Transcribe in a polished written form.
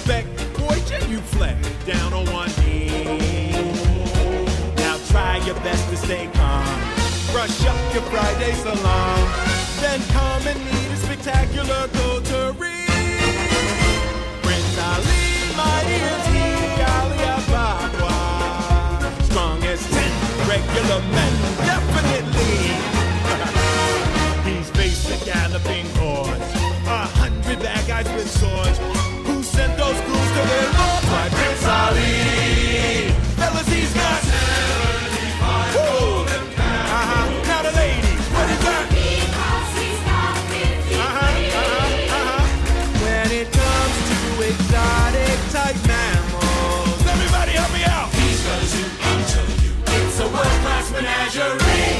respect, boy, genuflect down on one knee. Now try your best to stay calm. Brush up your Friday salon.